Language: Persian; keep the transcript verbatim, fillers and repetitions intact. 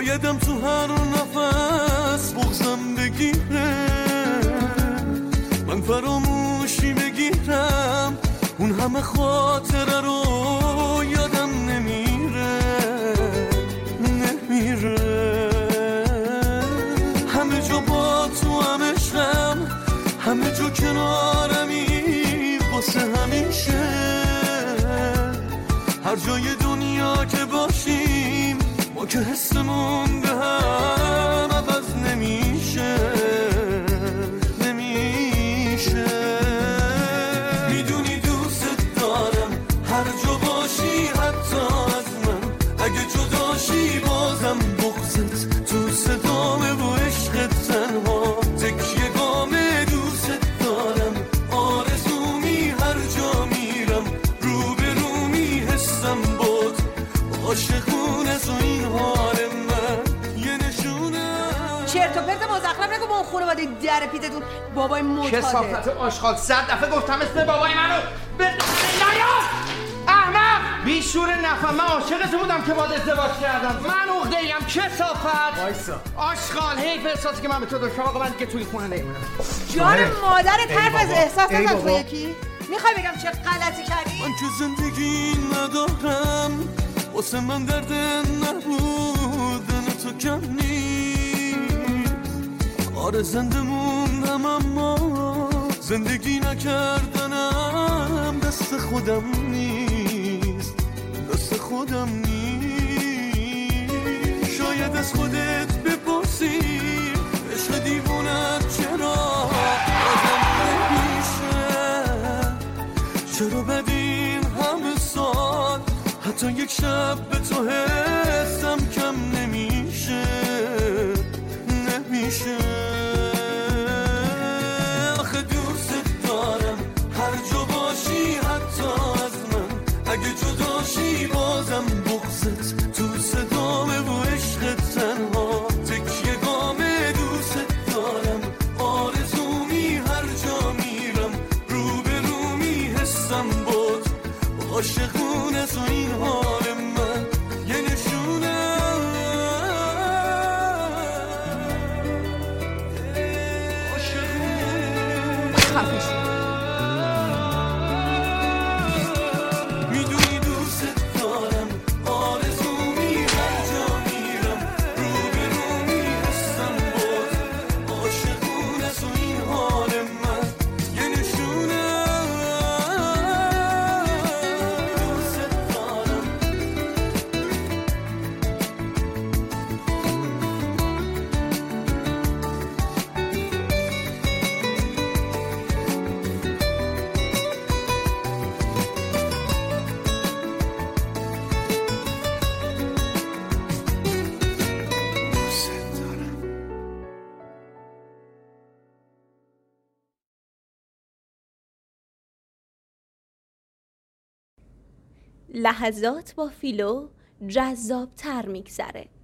شایدم تو هر نفس بغزم بگیره، من فراموشی بگیرم اون همه خاطره رو یادم نمیره نمیره. همه جا با تو هم عشقم، همه جا کنارمی واسه همیشه. هر جای دنیا که باشیم ما که حسمون به هم عوض نمیشه نمیشه. میدونی دوست دارم هر جا باشی حتی از من، اگه جداشی بازم بغضت تو صدامه و عشقت تنها تکیه گامه. دوست دارم آرزومی هر جا میرم رو به رو میحسم باد عاشقونه تو این حال من یه نشونه. چرت و پرت مزخرف نگو با اون خانواده در پیتتون بابای معتاده. کثافت آشغال، صد دفعه گفتم اسم بابای منو به نیار. احمق بیشور نفهم، من عاشقت بودم که باهات ازدواج کردم. من عقده‌ایم. کثافت وایسا آشغال. حیف احساسی که من به تو داشتم. آقا من که توی خونه نمیمونم. جان مادرت حرف از احساس نزن تو یکی. میخوای بگم چه غلطی کردی؟ من که زندگی ندارم، واسه من درد نبودن تو کم نیست. آره زنده موندم اما زندگی نکردنم دست خودم نیست دست خودم نیست. شاید از خودت بپرسی عشق دیوونت چرا آدم نمیشه، چرا بدین همه سال حتی یک شب به تو حسم کم نمیشه نمیشه. آخه دوست دارم هر جا باشی حتی از من، اگه جداشی بازم بغضت تو صدامه و عشقت تنها تکیه گامه. دوست دارم آرزومی هر جا میرم رو به رو میحسم باد عاشقونه تو این حال من یه نشونه. میدونی دوست دارم آرزومی هر جا میرم رو به رو میحسم باد عاشقونه تو این حال من یه نشونه. لحظات با فیلو جذاب تر میگذره.